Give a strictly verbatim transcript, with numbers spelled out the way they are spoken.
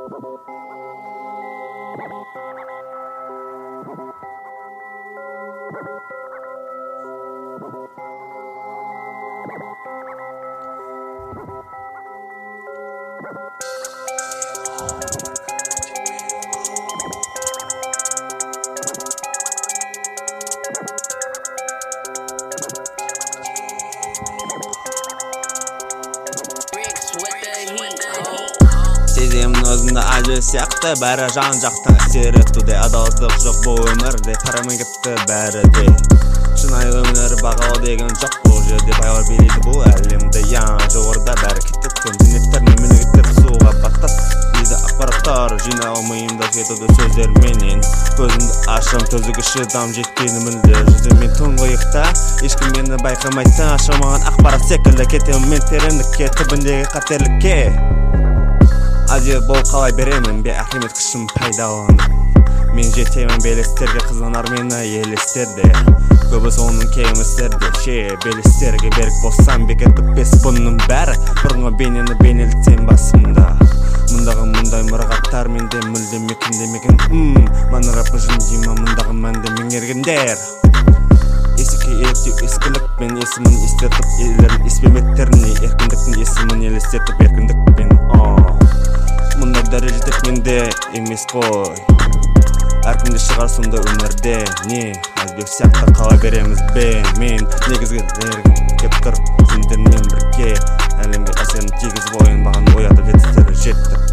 Сеземін өзімді ажы сияқты, бәрі жан жақтан әсер етуде. Адалдық жоқ бұл өмірде, парамен кетті бәрі де. Шынайы өмір бағалы деген жоқ бұл жерде. Байлар билейді бұл әлемде, ян жоғарыда бәрі кететін. Зейнеттер мемлекеттер суға баттап дейді ақпараттар. Жинау миымда кетуді сөздер менен. Көзімді ашам, төзігі шыдам жетпейді мүлде. Жүзімен тұңғиықта ешкім мені байқамайтын. Ашылмаған ақпарат секілді кетемін мен тереңдікке, түбіндегі қатерлікке. Азия бол қалай беремін бе ақимет күшім пайдаланып. Мен жетемін белестерге, қызғанар мені елестерде. Көбісі оның кемістерде, ше белестерге берік болсам бекер бітпес бұның бәрі. Бұрынғы бейнені бейнелтсем басымда. Мұндағы мұндай мұрағаттар менде мүлде мекендемеген. Маны рапы жүн дейма мұндағы мәнді меңгергендер. Есікке еліктеу ескілікпен есімін естетіп, елерін еспеметтеріне еркіндіктің есімін елестетіп, еркіндікпен. Мұндай дәреже тек менде емес қой. Әркімде шығар сонда өмірде. Не, Азбек сияқты қала береміз бе. Мен негізгі дәрігім кеп тұр сендермен бірге. Әлемге әсерін тегіз бойын баған оятып жетістері жетті.